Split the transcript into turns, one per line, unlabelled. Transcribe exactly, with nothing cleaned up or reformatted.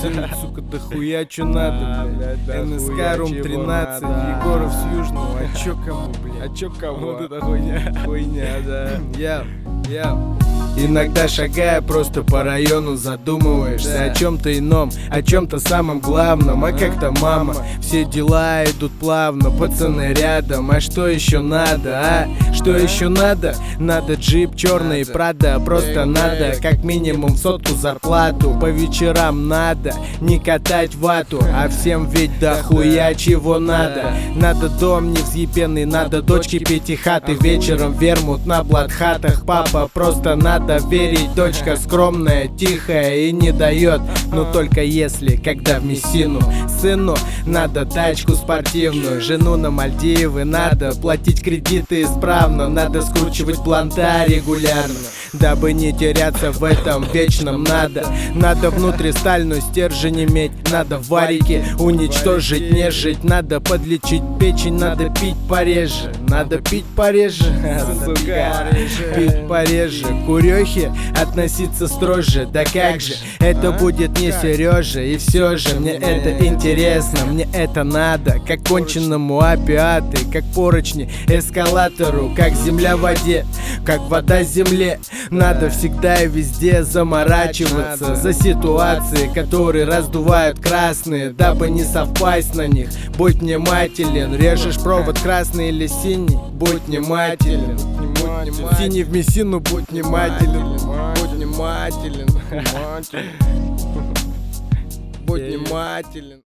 Ценит, сука, дохуя чё надо, блядь. НСК Рум тринадцать, Егоров с Южного. А чё кому, блядь?
А чё кому?
Вот это хуйня.
Хуйня, да.
Я, я. Иногда шагая просто по району задумываешься
Да.
о чем-то ином, о чем-то самом главном. А как-то мама, все дела идут плавно, пацаны рядом. А что еще надо, а? Что еще надо? Надо джип черный Прада, просто надо как минимум сотку зарплату. По вечерам надо не катать вату, а всем ведь дохуя чего надо. Надо дом невзъебенный, надо дочки пятихаты, вечером вермут на блатхатах. Папа, просто надо верить, дочка скромная, тихая и не дает. Но только если, когда в Мессину. Сыну надо тачку спортивную, жену на Мальдивы. Надо платить кредиты исправно, надо скручивать бланта регулярно, дабы не теряться в этом вечном надо. Надо внутристальную стержень иметь, надо варики уничтожить, не жить. Надо подлечить печень, надо пить пореже. Надо пить пореже, сука, пить пореже. Курехи относиться строже, да как же, это будет не Сережа. И все же мне это интересно, мне это надо. Как конченному опиаты, как поручни эскалатору, как земля в воде, как вода земле. Надо всегда и везде заморачиваться за ситуации, которые раздувают красные, дабы не совпасть на них. Будь внимателен, режешь провод красный или синий, будь внимателен. Синий в Мессину, будь внимателен. Будь внимателен. Будь внимателен.